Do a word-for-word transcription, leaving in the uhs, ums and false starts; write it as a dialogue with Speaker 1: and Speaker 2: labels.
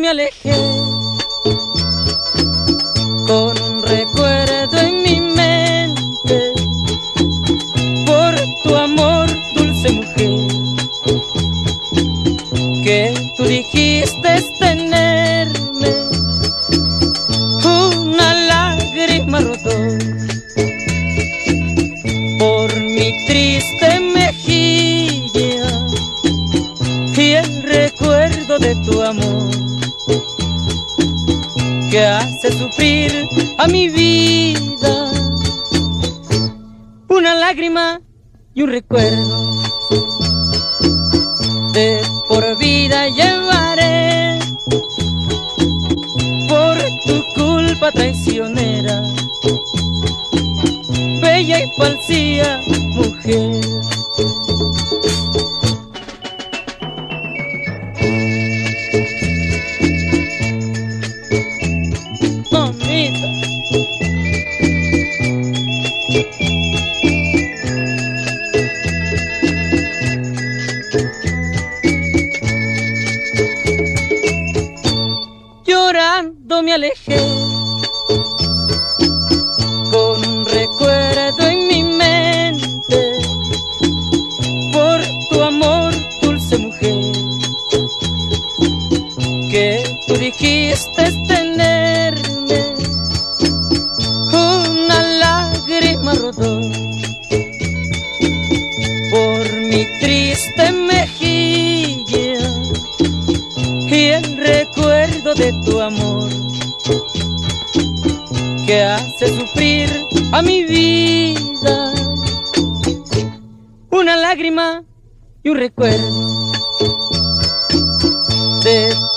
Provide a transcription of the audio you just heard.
Speaker 1: me alejé con un recuerdo en mi mente por tu amor, dulce mujer, que tú dijiste tenerme. Una lágrima rodó por mi triste mejilla y el recuerdo de tu amor que hace sufrir a mi vida. Una lágrima y un recuerdo de por vida llevaré por tu culpa traicionera, bella y falsía mujer. Mamita, llorando me alejé con un recuerdo en mi mente por tu amor, dulce mujer, que tú dijiste tenerme. Una lágrima rodó por mi triste mejilla y el recuerdo de tu amor que hace sufrir a mi vida. Una lágrima y un recuerdo de